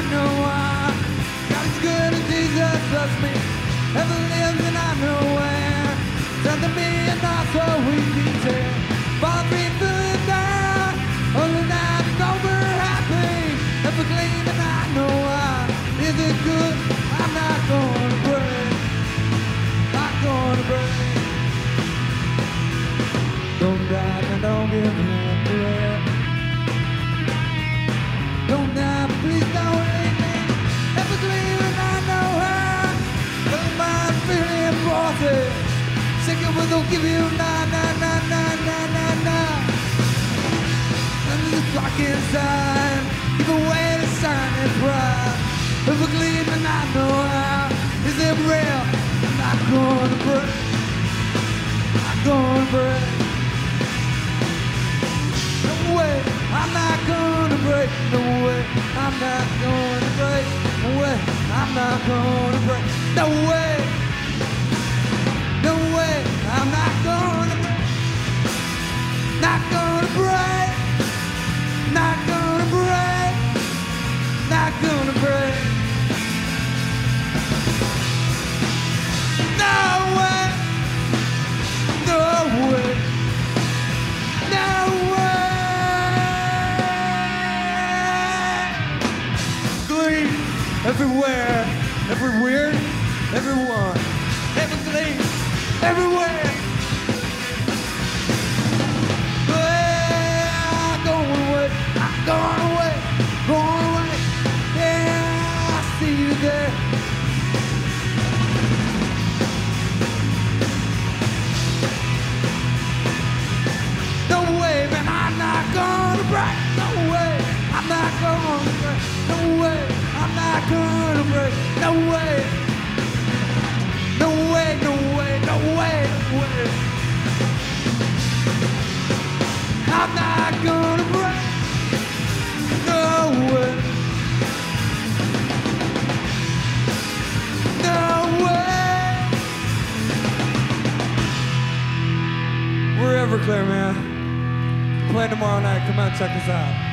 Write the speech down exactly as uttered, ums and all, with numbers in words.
know I'm God is good and Jesus loves me. Heaven lives and I know where. Send to me and not so easy. Fall free, feeling down. All the night is over, happy. Ever clean and I know I. Is it good? I'm not gonna break. Not gonna break. Don't die and don't give me a breath. Don't die, please don't leave me. Ever clean and I know how. Don't mind feeling bossy. Sick of it, don't give you na na na na na na na. And this clock inside, give away the sign and pride. Ever clean and I know how. Is it real? I'm not gonna break. Not gonna break. No way, I'm not gonna break. No way, I'm not gonna break. No way, I'm not gonna break. No way, no way, I'm not gonna break. Not gonna break. Not gonna break. Not gonna break. No way, no way, no way. Glee everywhere, everywhere, everyone, every glee, everywhere. Well, going away, I'm going away, going away. Yeah, I see you there. No way, man, I'm not gonna break. No way, I'm not gonna break. No way, I'm not gonna break. No way, no way, no way, no way, no way. I'm not gonna break. No way, no way. We're Everclear, man. Play tomorrow night. Come out, check us out.